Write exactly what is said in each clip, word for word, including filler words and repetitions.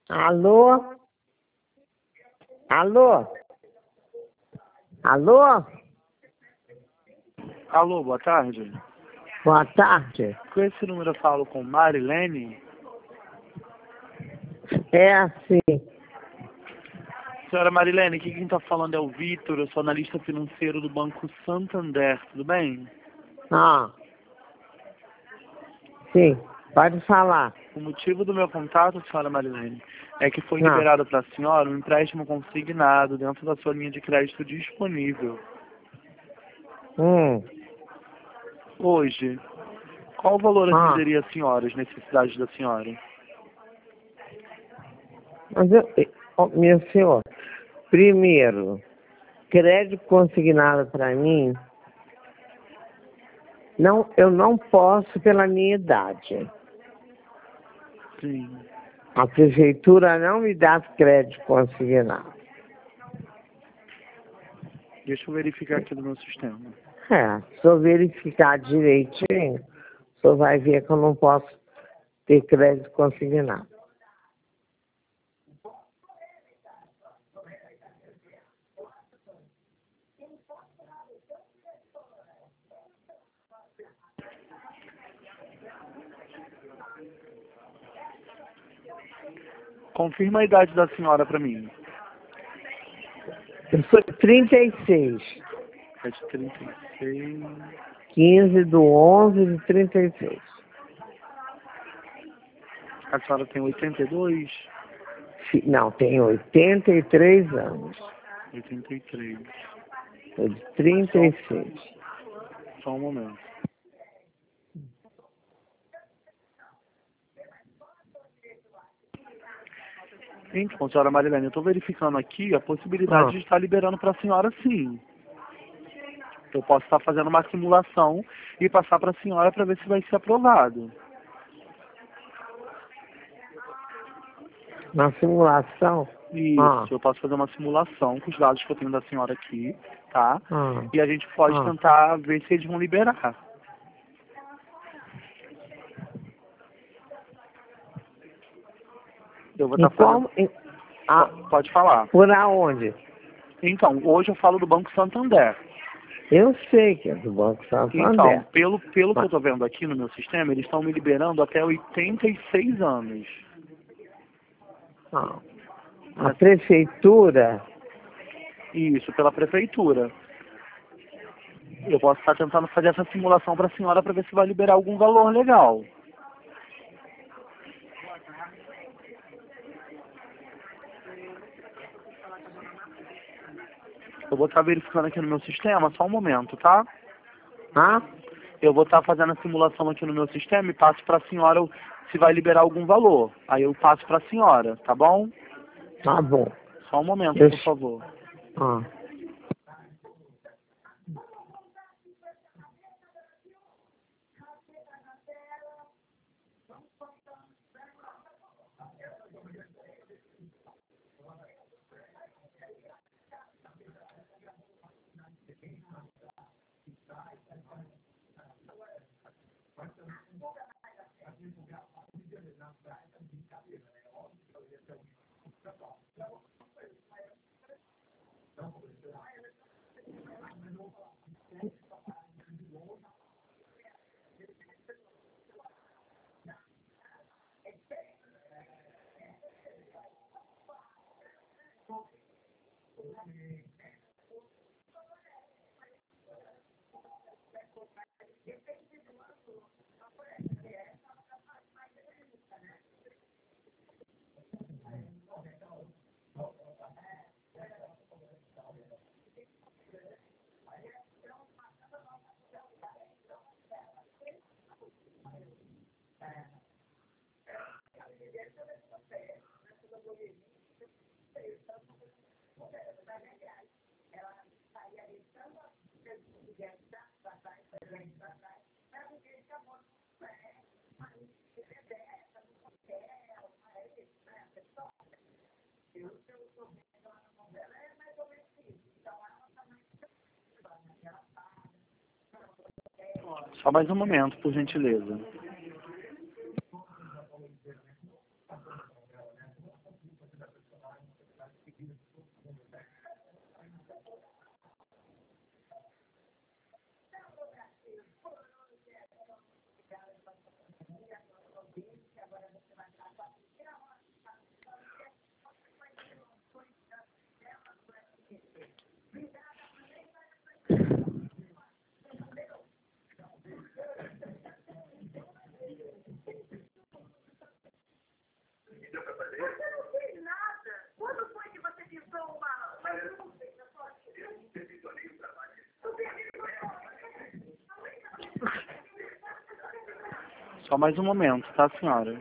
Alô? Alô? Alô? Alô, boa tarde. Boa tarde. Com esse número eu falo com Marilene. É assim. Senhora Marilene, aqui quem está falando é o Vitor, eu sou analista financeiro do Banco Santander, tudo bem? Ah. Sim, pode falar. O motivo do meu contato, senhora Marilene, é que foi Ah. liberado para a senhora um empréstimo consignado dentro da sua linha de crédito disponível. Hum. Hoje, qual o valor Ah. atenderia a senhora, as necessidades da senhora? Mas eu, oh, meu senhor, primeiro, crédito consignado para mim, não, eu não posso pela minha idade. Sim. A prefeitura não me dá crédito consignado. Deixa eu verificar aqui no meu sistema. É, se eu verificar direitinho, o senhor vai ver que eu não posso ter crédito consignado. Confirma a idade da senhora para mim. Eu sou trinta e seis. É de trinta e seis. quinze do onze de trinta e seis. A senhora tem oitenta e dois? Não, tenho oitenta e três anos. oitenta e três. Sou de trinta e seis. Só um momento. Então, senhora Marilene, eu estou verificando aqui a possibilidade Ah. de estar liberando para a senhora sim. Eu posso estar fazendo uma simulação e passar para a senhora para ver se vai ser aprovado. Na simulação? Isso, Ah. eu posso fazer uma simulação com os dados que eu tenho da senhora aqui, tá? Ah. E a gente pode Ah. tentar ver se eles vão liberar. Eu vou E estar fazendo... como? Em, ah, Pode falar. por aonde? Então, hoje eu falo do Banco Santander. Eu sei que é do Banco Então, Santander. pelo, pelo que eu Mas, estou vendo aqui no meu sistema, eles estão me liberando até oitenta e seis anos. ah, a prefeitura, Isso, pela prefeitura. Eu posso estar tentando fazer essa simulação para a senhora para ver se vai liberar algum valor legal. Eu vou estar verificando aqui no meu sistema, só um momento, tá? ah, Eu vou estar fazendo a simulação aqui no meu sistema e passo para a senhora se vai liberar algum valor. Aí eu passo para a senhora, tá bom? tá bom. Só um momento, Eu, por favor. ah. Só mais um momento, por gentileza. Só mais um momento, tá, senhora?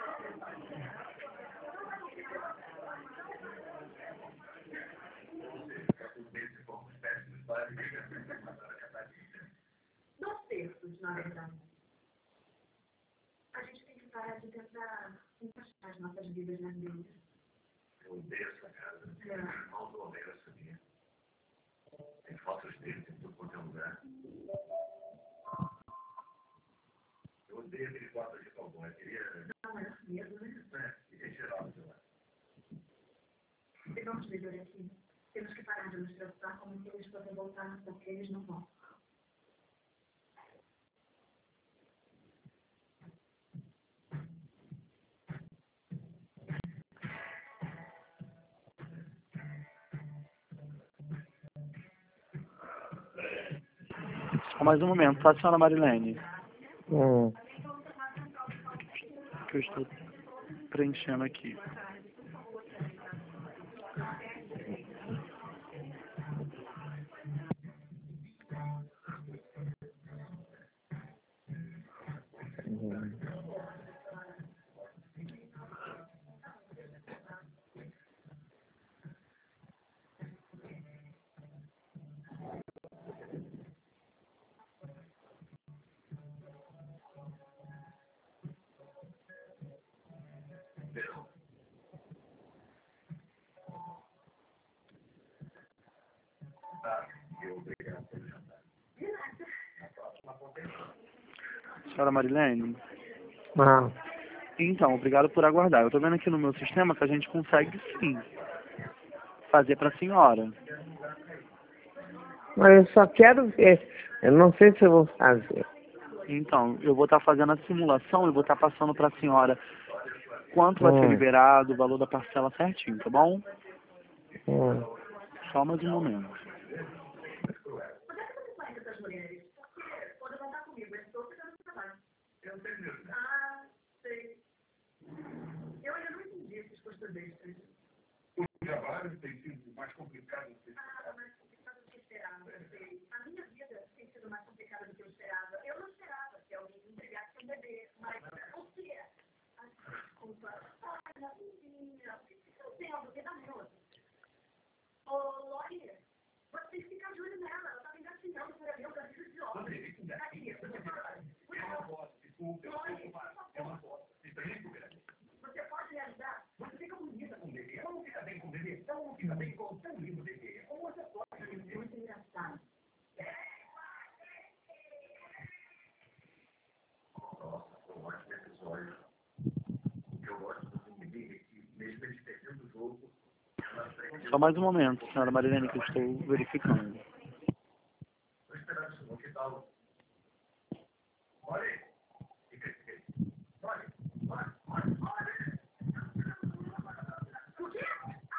Dois terços, na verdade. A gente tem que parar de tentar encaixar as nossas vidas nas deles. Eu odeio essa casa. É. Mal do odeio essa minha. Tem fotos dele em tudo quanto é lugar. Eu odeio aquele quarto de cowboy. Eu queria... Não, é medo, né? É, queria geral, sei lá. E vamos viver aqui. Temos que parar de nos preocupar como que eles podem voltar, porque eles não vão. Só mais um momento, tá, senhora Marilene? Hum. Que eu estou preenchendo aqui. Senhora Marilene? Ah, Então, obrigado por aguardar. Eu tô vendo aqui no meu sistema que a gente consegue sim fazer pra senhora. mas eu só quero ver. Eu não sei se eu vou fazer. Então, eu vou estar fazendo a simulação e vou estar passando pra senhora quanto vai ser Hum. liberado, o valor da parcela certinho, tá bom? Hum. Só mais um momento. Essas mulheres, porque quando vão estar comigo, eu estou ficando trabalho. Eu sei mesmo. Ah, sei. Eu ainda não entendi esses custos extras. O trabalho tem sido mais complicado do que... Ah, mais complicado do que eu esperava. Sei. A minha vida tem sido mais complicada do que eu esperava. Eu não esperava que alguém me entregasse um bebê, mas o que é? Ai, desculpa. Ai, minha filhinha, por que você não tem algo que dá minuto? Ô, Lori, você tem que ficar de olho nela. Ela tá engatinhando por ali, eu preciso de óculos. Aqui, você vai. Eu não posso, desculpa, eu Lori, eu não posso. Isso aí é coberto. você pode me ajudar? Você fica bonita com o bebê. Como fica bem com o bebê? Então não fica bem com o tão lindo bebê. Como você pode? É muito engraçado. Nossa, foi um ótimo episódio. Eu gosto do bebê que, mesmo eles perdendo o jogo, ela aprende. Só mais um momento, senhora Marilene, que eu estou verificando. Estou esperando isso, não, que tal? Olha, fica aqui. Olha, olha, olha, olha. O quê?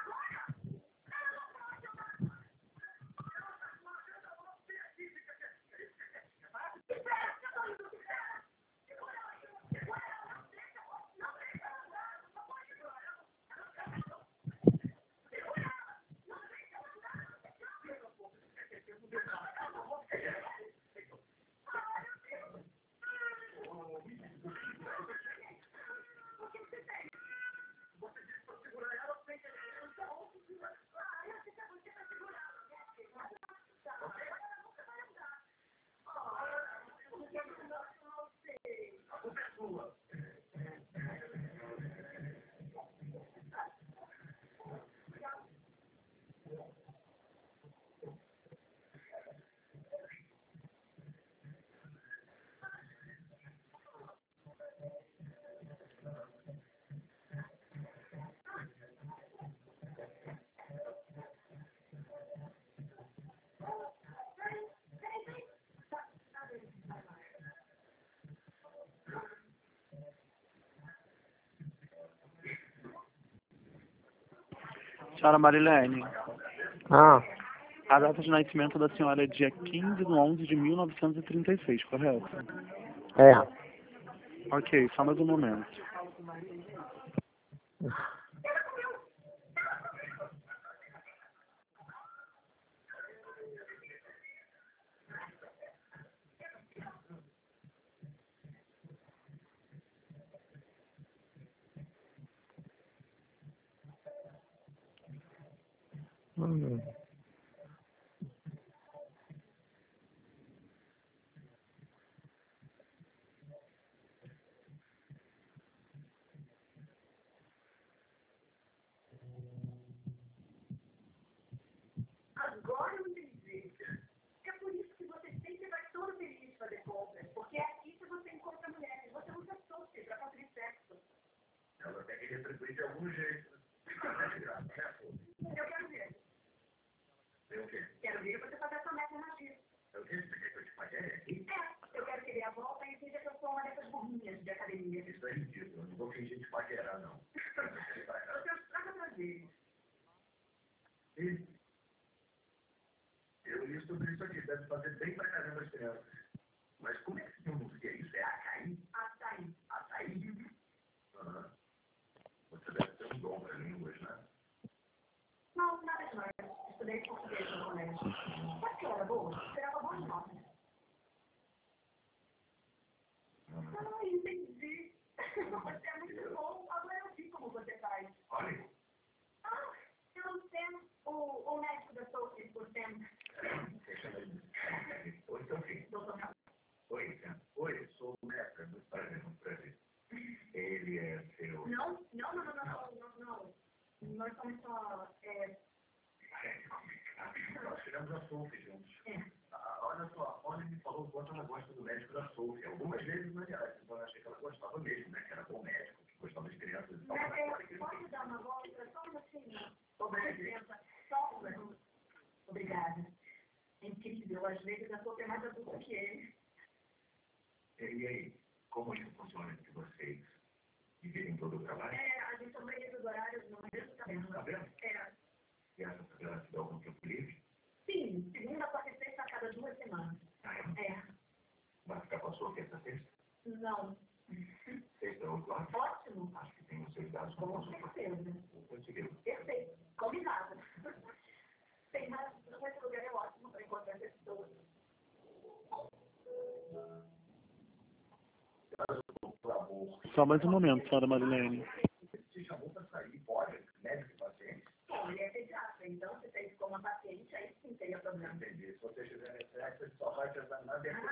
Senhora Marilene, Ah, a data de nascimento da senhora é dia quinze de onze de mil novecentos e trinta e seis, correto? é. Ok, só mais um momento. Hum. Agora eu entendi. É por isso que você sempre vai todo feliz fazer compras, porque é aqui que você encontra mulheres. Você usa soft para conseguir sexo. Ela tem que retribuir de algum jeito. Não é de graça, né, pô? Eu quero ver. Tem o quê? Quero ver você fazer essa meta magia. É o quê? Você quer que eu te pague aqui? É, eu quero que dê a volta e finja que eu sou uma dessas burrinhas de academia. Isso é ridículo. Eu não vou fingir de paquerar, não. Você traga pra ver. E eu li sobre isso aqui. Deve fazer bem pra caramba as crianças. Mas como é que se pronuncia isso? É açaí? Açaí. Açaí? Aham. Você deve ter um dom para línguas, né? Não, nada demais. Estudei português no colégio. Sabe que eu era boa? Eu tirava boas notas. Ah, entendi. Você é muito bom. Agora eu vi como você faz. Olha. Ah, eu Sam, o, o médico da Sophie, o Sam. Oi, seu filho. Doutor Sam. Oi, Sam. Oi, eu sou o Neca. Muito prazer, muito prazer. Ele é seu... Não, não, não, não, não, não, não. Nós somos só... É, Nós tiramos a Sophie juntos. é. Ah, olha só, a Polly me falou o quanto ela gosta do médico da Sophie. Algumas vezes, aliás, então eu achei que ela gostava mesmo, né? Que era bom médico, que gostava das crianças e tal. Mas Mas é, agora que ele pode dar uma volta? Só um minutinho. Obrigado. Só um minuto. Obrigada. É incrível, às vezes a Sophie é mais adulta que ele. E aí, como isso funciona entre vocês? Dividem todo o trabalho? É, a gente organiza os horários no mesmo caderno. Tá vendo? É. E essa ela te dá algum tempo livre? Sim, segunda, quarta e sexta a cada duas semanas. Ah, é? É. Vai ficar com a sua essa sexta? Não. Sexta ou quarta? Ótimo. Acho que tem os seus dados Com com certeza. Conseguiu. Perfeito. Combinado. Tem razão. Esse lugar é ótimo para encontrar pessoas. Só mais um momento, senhora Marilene. Te chamou para sair, pode? Médico e paciente? Bom, ele é pediatra, então se fez como uma paciente, aí sim teria problema. Entendi. Se você estiver nesse sexo, ele só vai te examinar depois.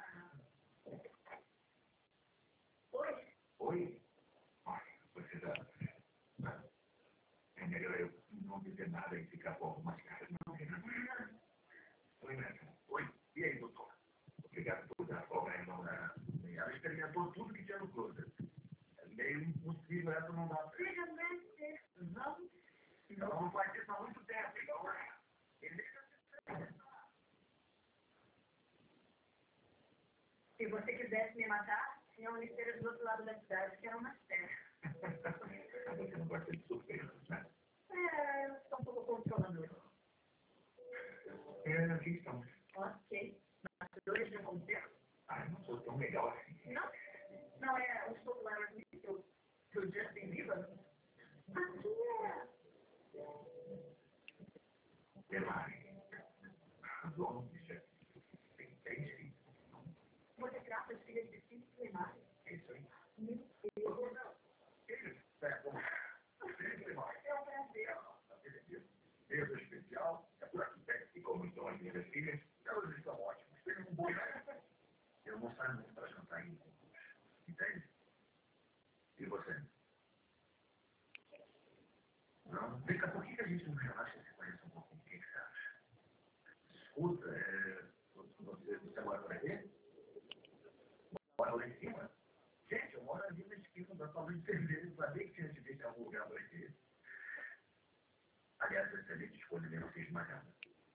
Oi? Oi? Olha, você já... É melhor eu não dizer nada e ficar com algumas caras não, né? Oi, Neca. Oi. E aí, doutor? Obrigado por dar folga aí, não, né? Ela experimentou tudo que tinha no closet. É meio impossível essa não dar certo. Seja mestre, não? Ela não faz isso há muito tempo, então, né? Se você quisesse me matar, tinha uma esteira do outro lado da cidade, que era uma terra. Você não gosta de surpresas, né? É, eu sou um pouco controlador. É, aqui estamos. Ok. Bastidores de um concerto? Ah, eu não sou tão legal assim. Não? Não é o show do Aerosmith do do Justin Bieber? Aqui é... Delari. Os homens têm três filhos. Você trata as filhas de filhos primários? É isso aí. Meu Deus. Eles pegam sempre mais. É um prazer. Mesa especial, é por aqui perto, e como estão as minhas filhas, elas estão ótimas. Tem um bom ideia. Eu não saio muito para jantar ainda. Entende? E você? Não? Vem cá, por que a gente não relaxa e se conhece um pouquinho? O que você acha? Escuta, é... Você, você mora por aqui? Mora lá em cima? Gente, eu moro ali na esquina da sala de cerveja. Sabia que tinha de ver em algum lugar por aqui. Aliás, eu excelente escolha, nem não fiz mais nada.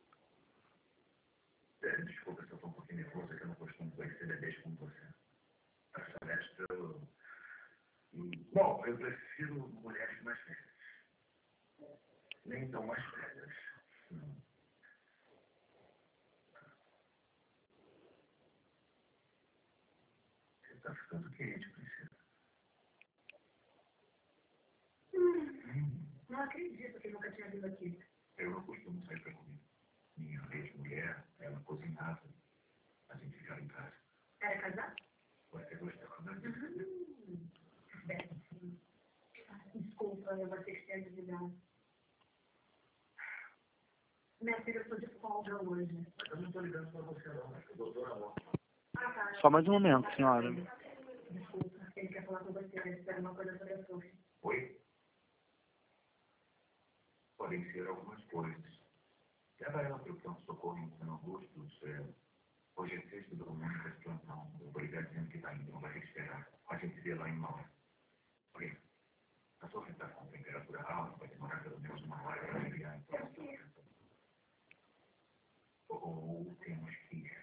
É, desculpa se eu estou um pouquinho nervoso, é que eu não costumo conhecer bebês como você. Mas, honesto, eu... Bom, eu prefiro mulheres mais velhas. Nem tão mais velhas. Hum. Você está ficando quente, princesa. Hum, não acredito que nunca tinha vindo aqui. Eu não costumo sair para comer. Minha ex-mulher, ela cozinhava. A gente ficava em casa. Era casado? Você gostava, né? Hum, péssimo. Desculpa, eu vou ter que te ajudar. Minha filha, eu estou de folga hoje. Mas eu não estou ligando para você, não. Acho que o doutor Alon. Ah, tá. Só mais um momento, senhora. Desculpa, ele quer falar com você. Ele espera uma coisa sobre a Sophie. Oi? Podem ser algumas coisas. Leva ela para o pronto-socorro em São Augusto. É, hoje é sexta do mundo da plantão. Eu vou ligar dizendo que está indo, não vai ter que esperar. A gente vê lá em uma hora. Ok? A Sophie está com temperatura alta, vai demorar pelo menos uma hora para ligar. Então, ou temos que ir.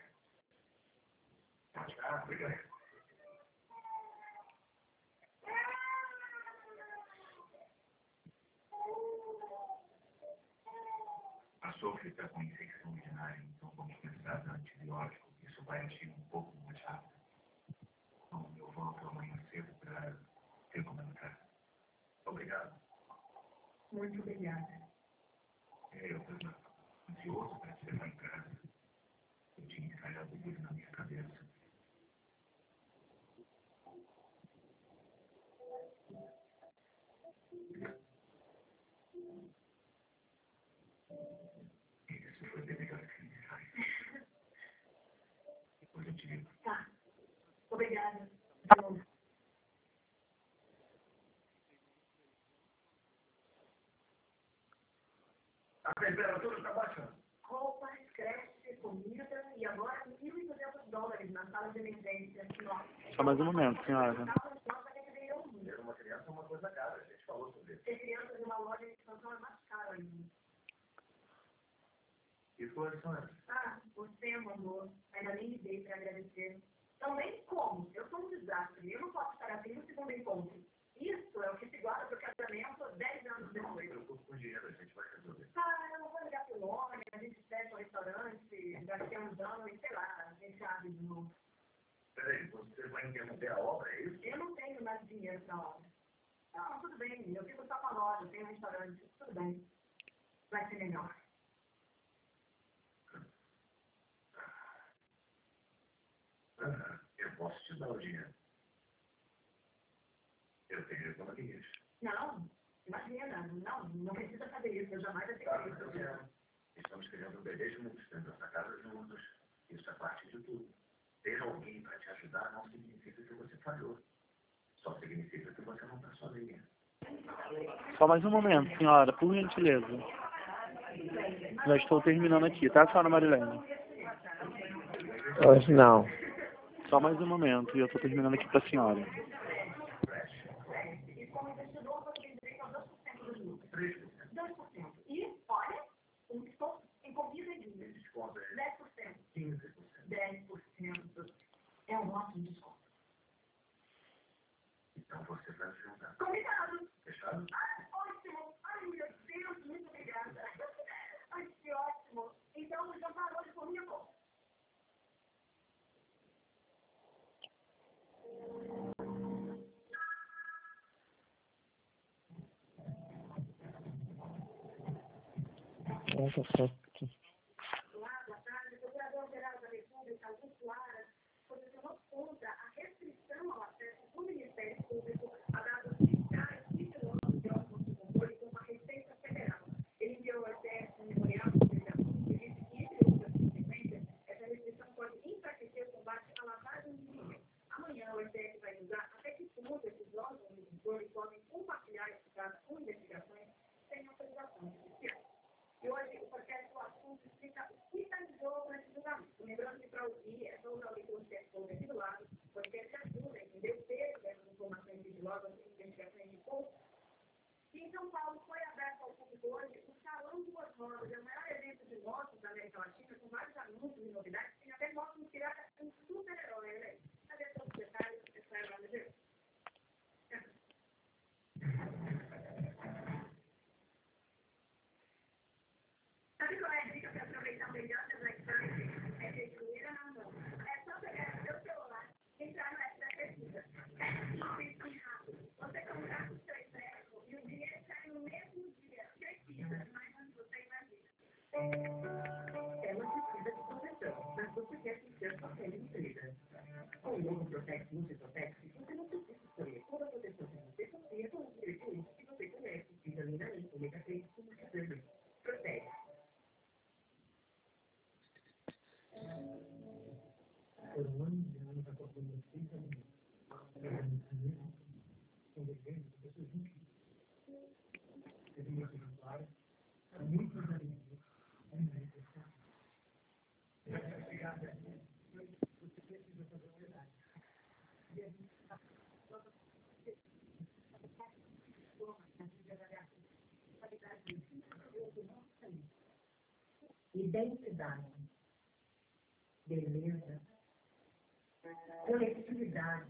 Ah, obrigado. A Sophie está com infecção urinária, então vamos precisar de antibiótico. Isso vai agir um pouco mais rápido. Então, eu volto amanhã cedo para ter como entrar. Obrigado. Muito obrigada. É, eu estava ansioso para te levar em casa. Eu tinha ensaiado isso na minha cabeça. Isso foi bem melhor que o ensaio. Depois eu te ligo. Tá. Obrigada. De novo. A temperatura está baixando. Roupas, creche, comida e agora mil e duzentos dólares na sala de emergência. Nossa. Só mais um momento, senhora. Ter uma criança é uma coisa cara, a gente falou sobre isso. Ter crianças em uma loja de expansão é mais caro ainda. E flores são essas? Ah, você, meu amor, ainda nem me dei para agradecer. Também como? Eu sou um desastre. Eu não posso estar assim no segundo encontro. Isso é o que se guarda para o casamento dez anos Não, não depois. se preocupe com dinheiro, a gente vai resolver. Ah, eu não vou ligar pro nome, a gente fecha um restaurante, daqui a uns anos, e sei lá, a gente abre de novo. Peraí, você vai interromper a obra, é isso? Eu não tenho mais dinheiro para obra. Não, tudo bem, eu fico só com a loja, eu tenho um restaurante, tudo bem. Vai ser melhor. Ah, eu posso te dar o dinheiro. Eu tenho economias. Não, imagina, não, não precisa fazer isso, eu jamais aceitei isso. Estamos criando um bebê juntos, dentro dessa casa juntos. Isso é parte de tudo. Ter alguém para te ajudar não significa que você falhou. Só significa que você não está sozinha. Só mais um momento, senhora, por gentileza. Já estou terminando aqui, tá, senhora Marilene? Hoje não. Só mais um momento e eu estou terminando aqui para a senhora. E como investidor, você tem direito a dois por cento dos lucros. dois por cento. E, olha, um desconto em comida e vinho. Desconto é dez por cento. quinze por cento. dez por cento. É um ótimo desconto. Então você vai se juntar. Combinado. Fechado? Ah, ótimo. Ai, meu Deus, muito obrigada. Ai, que ótimo. Então, o jantar hoje por minha conta. Essa foi Lá, boa tarde, Procurador-Geral da República, Augusto Aras, posicionou contra a restrição ao acesso do Ministério Público a dados fiscais sigilosos de órgãos de controle como a Receita Federal. Ele enviou ao S T F um memorial sobre esse assunto e disse que, entre outras consequências, essa restrição pode enfraquecer o combate à lavagem de dinheiro. Amanhã, o S T F vai julgar até que ponto esses órgãos de controle podem compartilhar esses dados com investigações sem autorização judicial. E hoje, o podcast do assunto explica o que está em jogo nesse julgamento. Lembrando que para ouvir é só usar o leitor de texto aqui do lado, o podcast ajuda a entender o peso dessas informações sigilosas e investigações de ponto. E em São Paulo foi aberto ao público hoje o Salão Duas Rodas, é o maior evento de motos da América Latina, com vários anúncios e novidades. Tem até motos inspiradas em super-herói, né? Cadê todos os detalhes? Essa é a hora de ver. Sabe qual é a dica para aproveitar melhor a Black Friday? É ter dinheiro na mão. É só pegar o seu celular, entrar no app da pesquisa. É simples e rápido. Você comprar o seu empréstimo e o dinheiro sai no mesmo dia. ele daí, ele já fez tudo que você protege. Identidade, beleza, coletividade,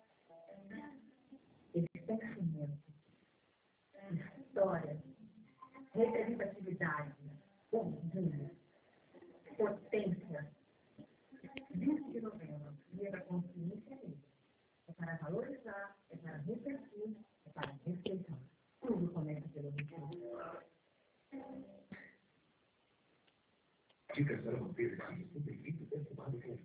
esquecimento, história, representatividade, orgulho, potência. vinte de novembro, dia da consciência negra. É para valorizar, é para refletir, é para respeitar. Tudo começa pelo vinte e um. Dicas para manter esse superfície perfumado com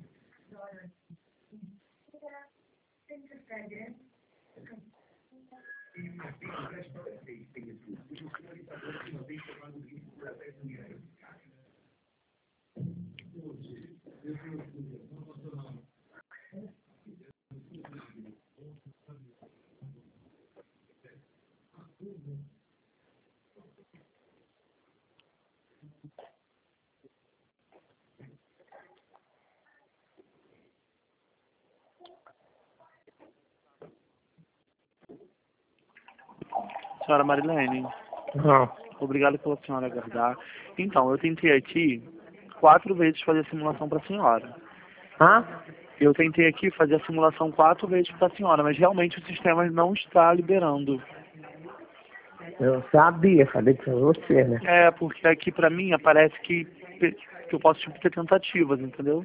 Senhora Marilene, Não. obrigado pela senhora aguardar. Então, eu tentei aqui quatro vezes fazer a simulação para a senhora. Hã? Eu tentei aqui fazer a simulação quatro vezes para a senhora, mas realmente o sistema não está liberando. Eu sabia, falei pra você, né? É, porque aqui para mim aparece que, que eu posso tipo, ter tentativas, entendeu?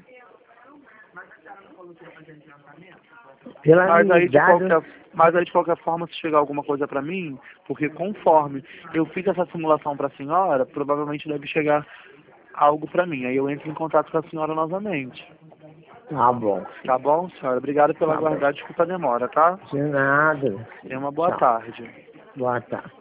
Pela Mas minha aí, de idade, qualquer, mas aí, de qualquer forma, se chegar alguma coisa para mim, porque conforme eu fiz essa simulação para a senhora, provavelmente deve chegar algo para mim. Aí eu entro em contato com a senhora novamente. tá bom. Tá bom, senhora? Obrigado pela Tá bom. aguardar. Desculpa a demora, tá? De nada. Tenha uma boa Tchau. tarde. Boa tarde.